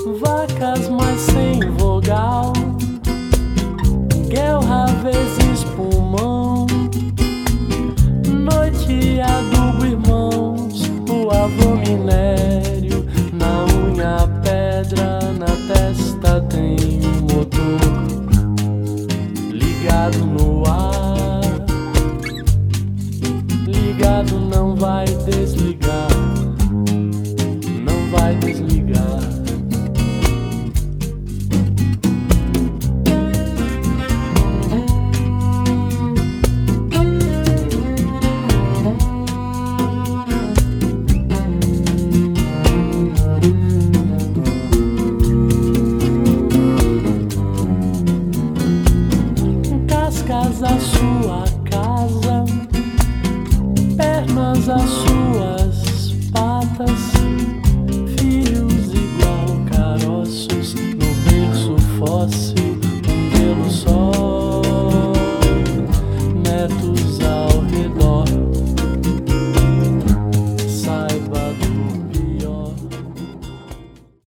vacas, mas sem vogal, guelra vezes pulmão, noite adubo irmãos, o avô minério, na unha pedra, na testa tem um motor ligado no ar, ligado não vai desligar, não vai desligar.